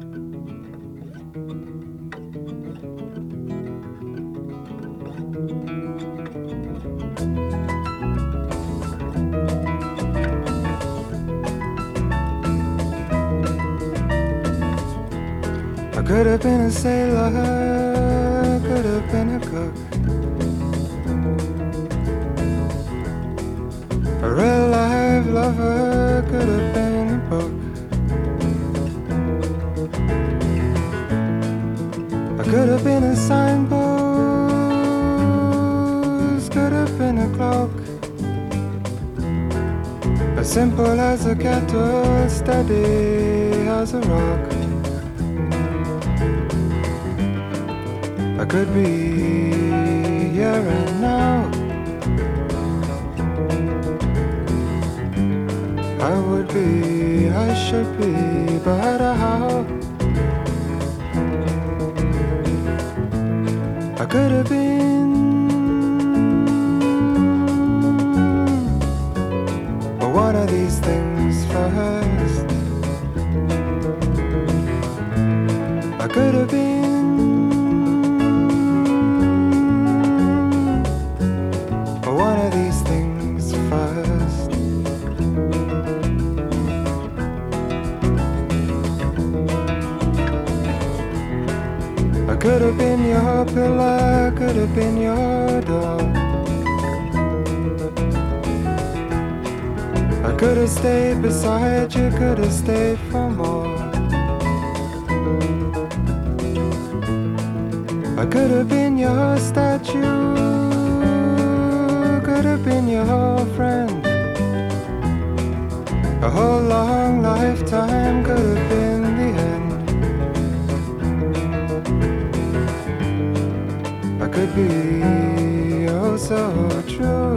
I could have been a sailor, could have been a cook, a real life lover, could have been a book. I could have been a signpost, could have been a cloak, as simple as a kettle, steady as a rock. I could be here and now. I would be, I should be, but how? I could have been, but one of these things first. I could have been, but one of these things first. I could have been your pillar, could have been your door. I could have stayed beside you, could have stayed for more. I could have been your statue, could have been your friend. A whole long lifetime could have been the end. I could be oh so true.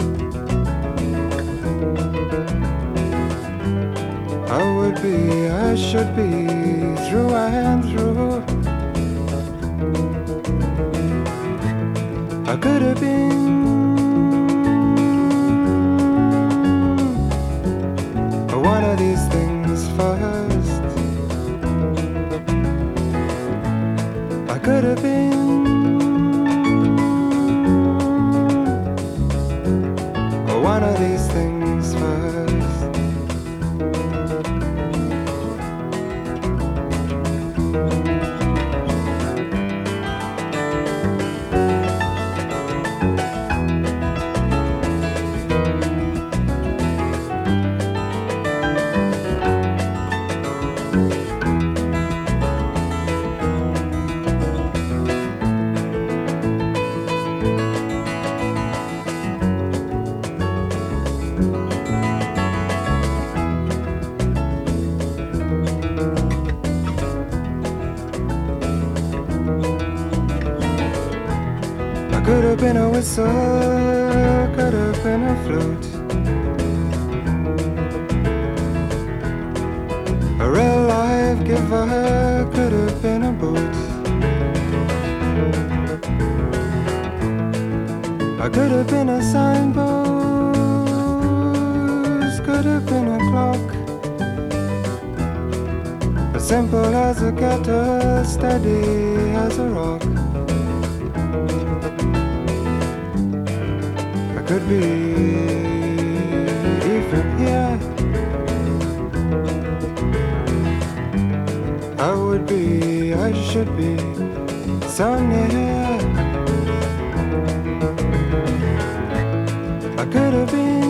I would be, I should be, through and through. I could have been, one of these things first. I could have been, one of these things first. Could have been a whistle, could have been a flute, a real life giver, could have been a boot. I could have been a signpost, could have been a clock, as simple as a kettle, steady as a rock. Could be even here. I would be, I should be, so near. I could have been,